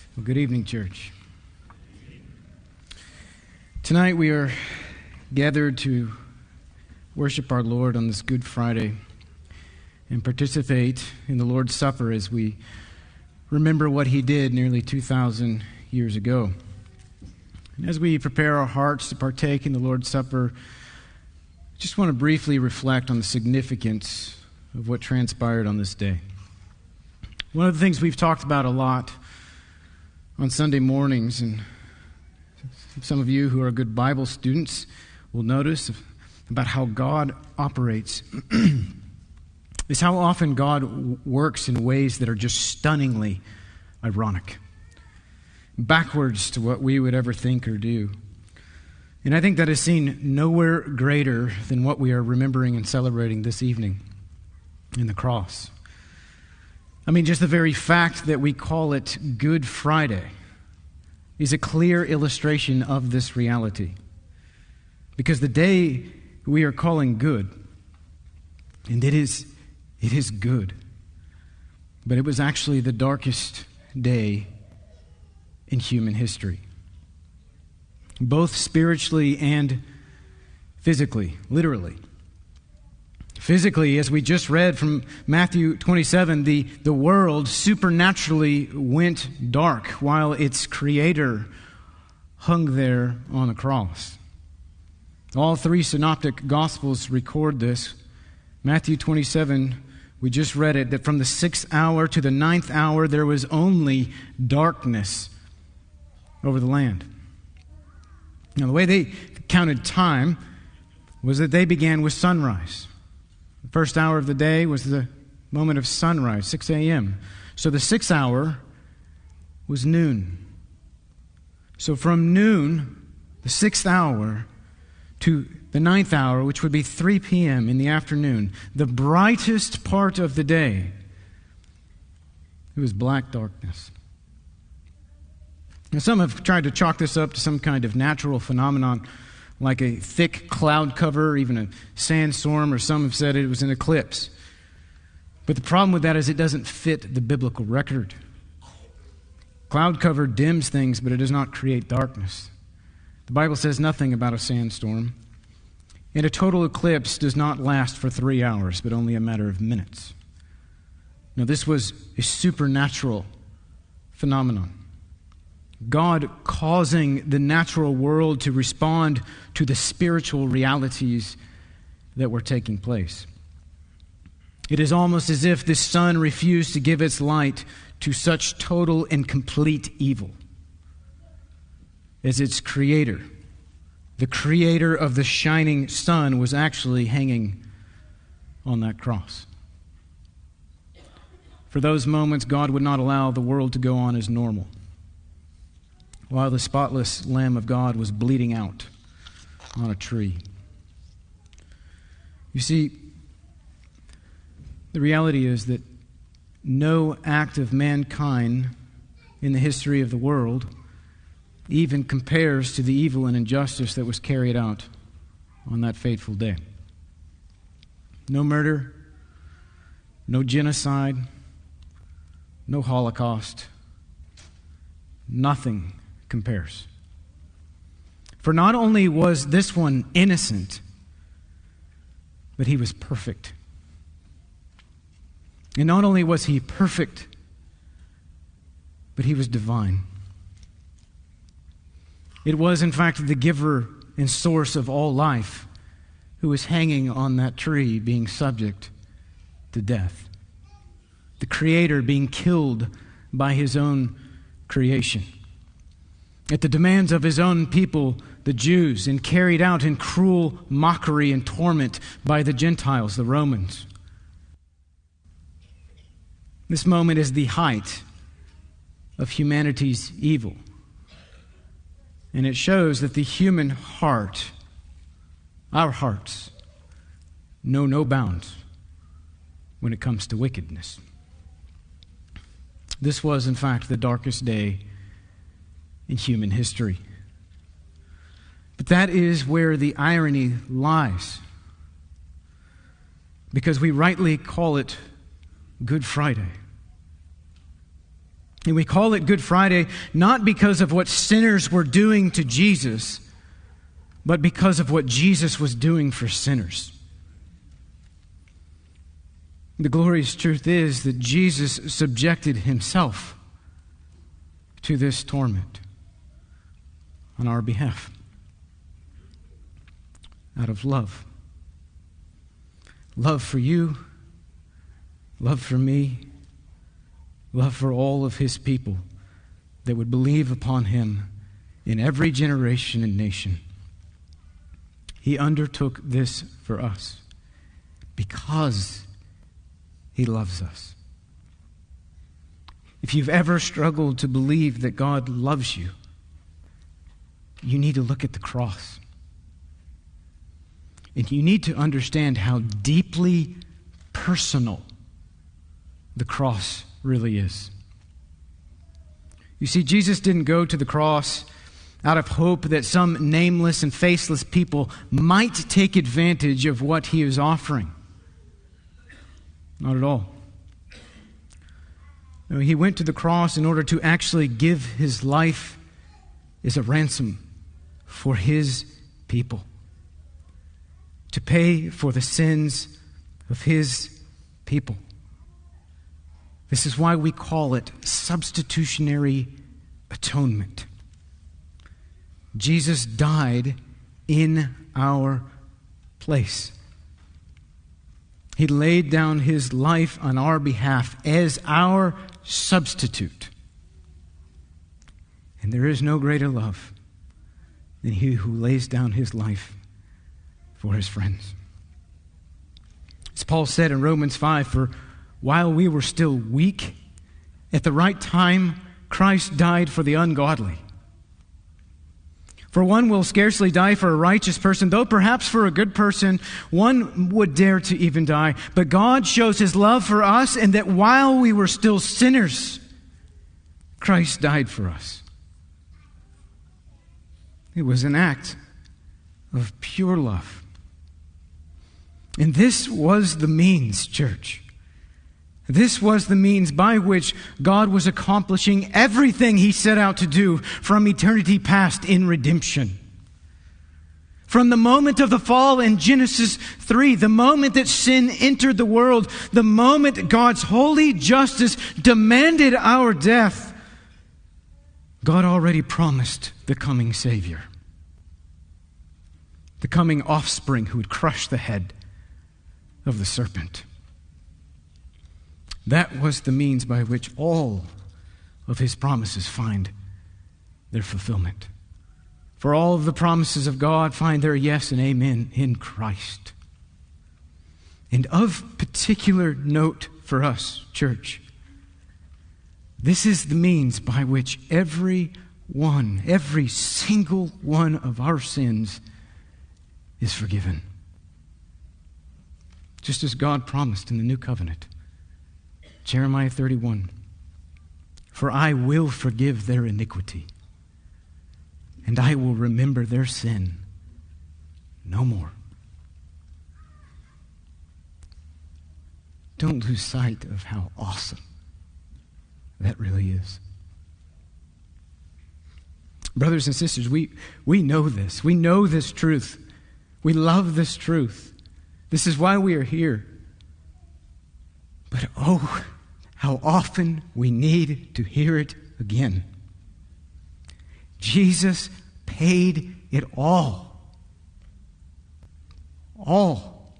Well, good evening, church. Tonight we are gathered to worship our Lord on this Good Friday and participate in the Lord's Supper as we remember what He did nearly 2,000 years ago. And as we prepare our hearts to partake in the Lord's Supper, I just want to briefly reflect on the significance of what transpired on this day. One of the things we've talked about a lot on Sunday mornings, and some of you who are good Bible students will notice about how God operates, is how often God works in ways that are just stunningly ironic, backwards to what we would ever think or do. And I think that is seen nowhere greater than what we are remembering and celebrating this evening in the cross. I mean, just the very fact that we call it Good Friday is a clear illustration of this reality. Because the day we are calling good, and it is good, but it was actually the darkest day in human history. Both spiritually and physically, literally. Physically, as we just read from Matthew 27, the world supernaturally went dark while its Creator hung there on a cross. All three synoptic Gospels record this. Matthew 27, we just read it, that from the 6th hour to the 9th hour there was only darkness over the land. Now, the way they counted time was that they began with sunrise. The first hour of the day was the moment of sunrise, 6 a.m. So the 6th hour was noon. So from noon, the 6th hour, to the 9th hour, which would be 3 p.m. in the afternoon, the brightest part of the day, it was black darkness. Now, some have tried to chalk this up to some kind of natural phenomenon, like a thick cloud cover, even a sandstorm, or some have said it was an eclipse. But the problem with that is it doesn't fit the biblical record. Cloud cover dims things, but it does not create darkness. The Bible says nothing about a sandstorm. And a total eclipse does not last for 3 hours, but only a matter of minutes. Now, this was a supernatural phenomenon. God causing the natural world to respond to the spiritual realities that were taking place. It is almost as if the sun refused to give its light to such total and complete evil as its creator. The creator of the shining sun was actually hanging on that cross. For those moments, God would not allow the world to go on as normal, while the spotless Lamb of God was bleeding out on a tree. You see, the reality is that no act of mankind in the history of the world even compares to the evil and injustice that was carried out on that fateful day. No murder, no genocide, no Holocaust, nothing compares. For not only was this one innocent, but he was perfect. And not only was he perfect, but he was divine. It was, in fact, the giver and source of all life who was hanging on that tree being subject to death. The Creator being killed by His own creation at the demands of His own people, the Jews, and carried out in cruel mockery and torment by the Gentiles, the Romans. This moment is the height of humanity's evil. And it shows that the human heart, our hearts, know no bounds when it comes to wickedness. This was, in fact, the darkest day in human history. But that is where the irony lies, because we rightly call it Good Friday. And we call it Good Friday not because of what sinners were doing to Jesus, but because of what Jesus was doing for sinners. The glorious truth is that Jesus subjected himself to this torment on our behalf out of love. Love for you, love for me, love for all of his people that would believe upon him in every generation and nation. He undertook this for us because he loves us. If you've ever struggled to believe that God loves you, you need to look at the cross. And you need to understand how deeply personal the cross really is. You see, Jesus didn't go to the cross out of hope that some nameless and faceless people might take advantage of what he is offering. Not at all. No, he went to the cross in order to actually give his life as a ransom for his people, to pay for the sins of his people. This is why we call it substitutionary atonement. Jesus died in our place. He laid down his life on our behalf as our substitute. And there is no greater love than he who lays down his life for his friends. As Paul said in Romans 5, for while we were still weak, at the right time, Christ died for the ungodly. For one will scarcely die for a righteous person, though perhaps for a good person one would dare to even die. But God shows his love for us, and that while we were still sinners, Christ died for us. It was an act of pure love. And this was the means, church. This was the means by which God was accomplishing everything he set out to do from eternity past in redemption. From the moment of the fall in Genesis 3, the moment that sin entered the world, the moment God's holy justice demanded our death, God already promised the coming Savior, the coming offspring who would crush the head of the serpent. That was the means by which all of his promises find their fulfillment. For all of the promises of God find their yes and amen in Christ. And of particular note for us, church, this is the means by which every single one of our sins is forgiven. Just as God promised in the new covenant. Jeremiah 31, for I will forgive their iniquity, and I will remember their sin no more. Don't lose sight of how awesome that really is. Brothers and sisters, we know this. We know this truth. We love this truth. This is why we are here. But oh, how often we need to hear it again. Jesus paid it all. All.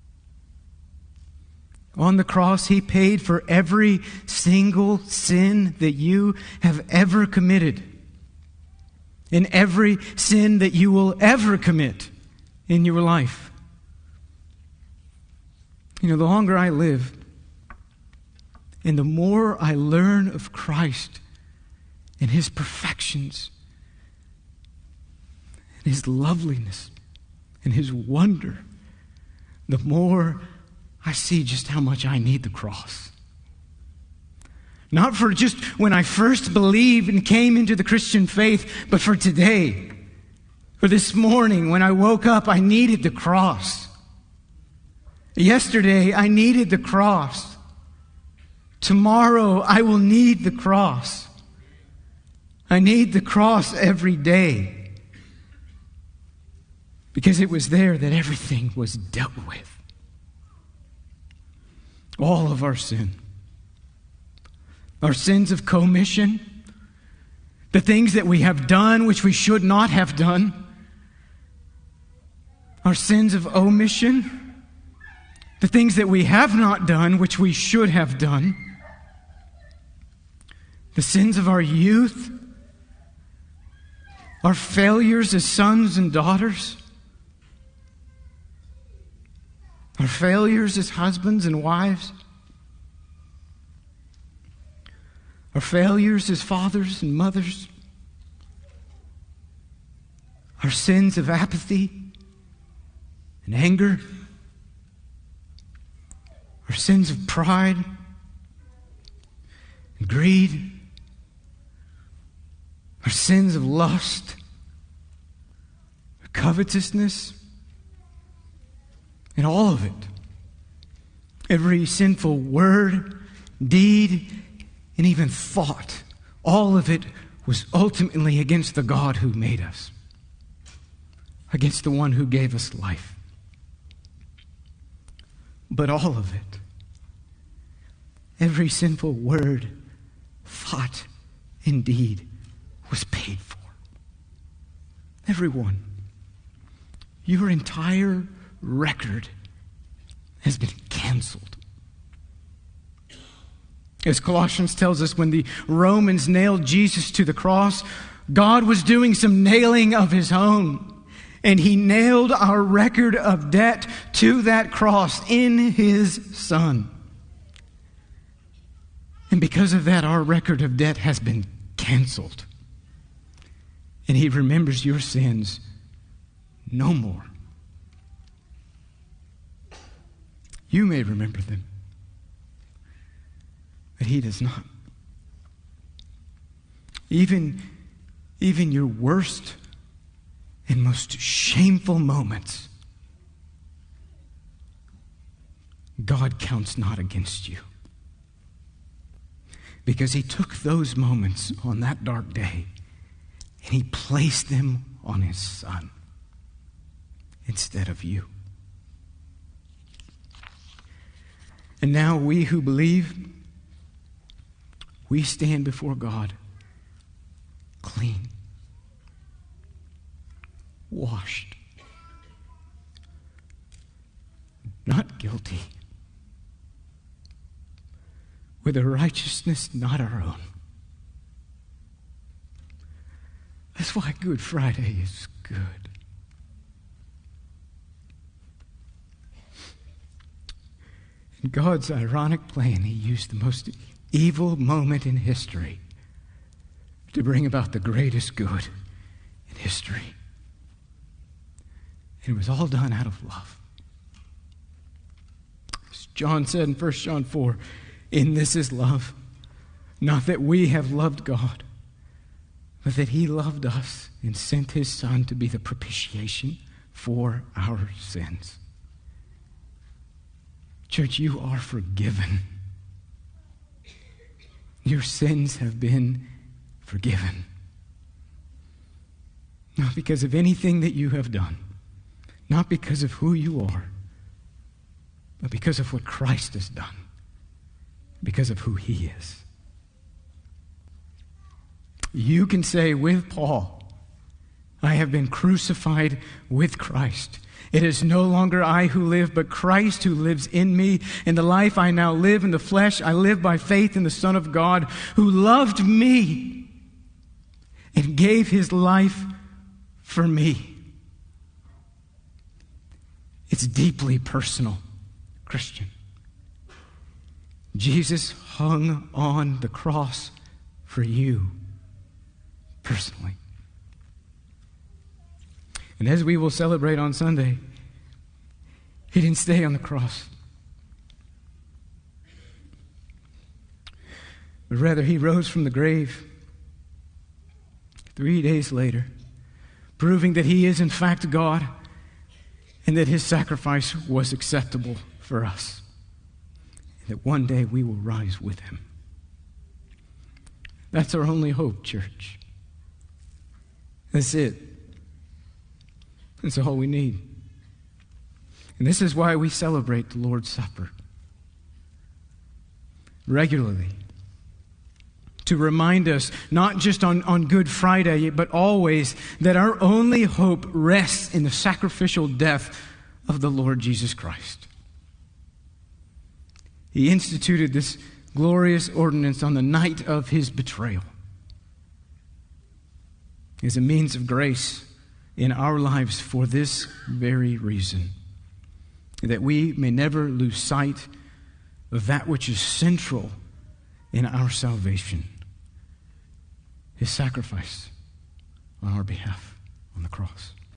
On the cross, he paid for every single sin that you have ever committed, and every sin that you will ever commit in your life. You know, the longer I live, and the more I learn of Christ and his perfections, and his loveliness, and his wonder, the more I see just how much I need the cross. Not for just when I first believed and came into the Christian faith, but for today. For this morning, when I woke up, I needed the cross. Yesterday, I needed the cross. Tomorrow I will need the cross. I need the cross every day. Because it was there that everything was dealt with. All of our sin. Our sins of commission. The things that we have done which we should not have done. Our sins of omission. The things that we have not done which we should have done. The sins of our youth. Our failures as sons and daughters. Our failures as husbands and wives. Our failures as fathers and mothers. Our sins of apathy and anger. Our sins of pride and greed. Our sins of lust, covetousness, and all of it. Every sinful word, deed, and even thought, all of it was ultimately against the God who made us, against the one who gave us life. But all of it, every sinful word, thought, and deed, was paid for. Every one. Your entire record has been canceled. As Colossians tells us, when the Romans nailed Jesus to the cross, God was doing some nailing of his own. And he nailed our record of debt to that cross in his Son. And because of that, our record of debt has been canceled. And he remembers your sins no more. You may remember them, but he does not. Even your worst and most shameful moments, God counts not against you. Because he took those moments on that dark day and he placed them on his Son instead of you. And now we who believe, we stand before God clean, washed, not guilty, with a righteousness not our own. That's why Good Friday is good. In God's ironic plan, he used the most evil moment in history to bring about the greatest good in history. And it was all done out of love. As John said in 1 John 4, "In this is love, not that we have loved God, but that he loved us and sent his Son to be the propitiation for our sins." Church, you are forgiven. Your sins have been forgiven. Not because of anything that you have done, not because of who you are, but because of what Christ has done, because of who he is. You can say with Paul, "I have been crucified with Christ. It is no longer I who live, but Christ who lives in me. In the life I now live in the flesh, I live by faith in the Son of God, who loved me and gave his life for me." It's deeply personal, Christian. Jesus hung on the cross for you personally. And as we will celebrate on Sunday, he didn't stay on the cross. But rather, he rose from the grave 3 days later, proving that he is in fact God and that his sacrifice was acceptable for us. that one day we will rise with him. That's our only hope, church. That's it. That's all we need. And this is why we celebrate the Lord's Supper regularly, to remind us, not just on Good Friday, but always, that our only hope rests in the sacrificial death of the Lord Jesus Christ. He instituted this glorious ordinance on the night of his betrayal as a means of grace in our lives for this very reason, that we may never lose sight of that which is central in our salvation, his sacrifice on our behalf on the cross.